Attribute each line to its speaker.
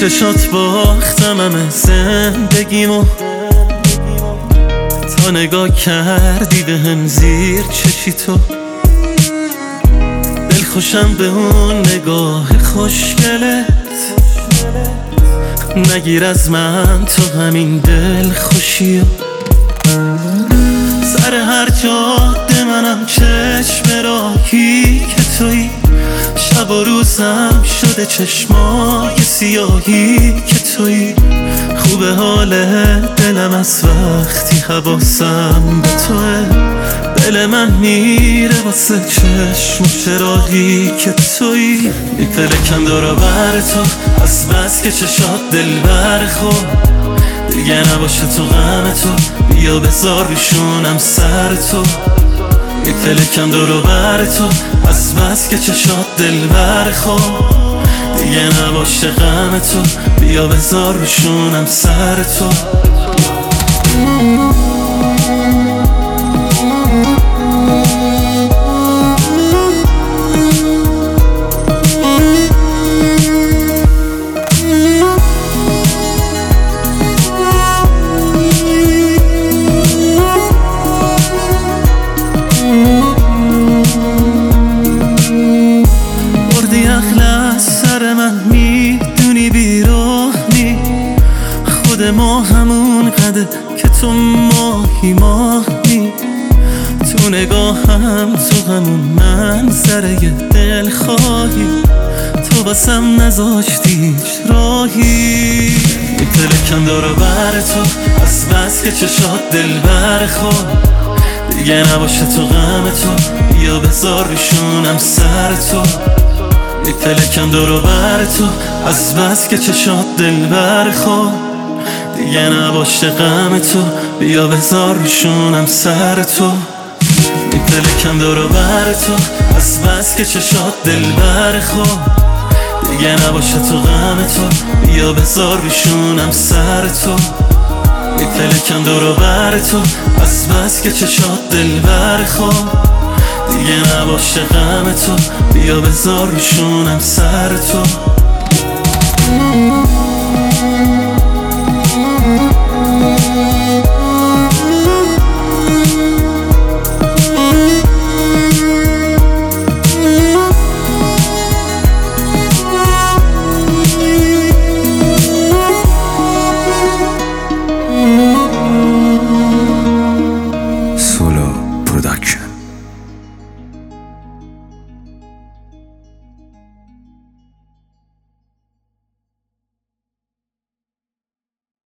Speaker 1: چشات باختم همه زندگیمو، تا نگاه کردی به هم زیر چشی تو. دل خوشم به اون نگاه خوشگلت، نگیر از من تو همین دل خوشیو. سر هر جاده منم چشم راهی که تویی، شب و روزم شده چشمای سیاهی که تویی. خوبه حال دلم از وقتی حواسم به توه، دل من میره واسه چشم و چراغی که تویی. میپلکم دورا بر تو از بس که چشات دل برخور، دیگه نباشه تو غم تو، بیا بذار روشونم سر تو. میپلکم دورا بر تو از بس که چشات دل برخور، دیگه نباشه غم تو، بیا بذار روشونم سر تو. خود ما همون قده که تو ماهی ماهی، تو نگاهم تو همون منظره دل خواهی، تو بسم نذاشتی هیچ راهی. میپلکم دورا بر تو از بس که چشات دل برخور، دیگه نباشه تو غم تو، بیا بذار روشونم سر تو. میپلکم دورا بر تو از بس که چشات دل برخور، دیگه نباشه غم تو، بیا بذار روشونم سر تو. میپلکم دورا بر تو از بس که چشات دل برخور، دیگه نباشه تو غم تو، بیا بذار روشونم سر تو. میپلکم دورا بر تو از بس که چشات دل برخور، دیگه نباشه غم تو، بیا بذار روشونم سر تو.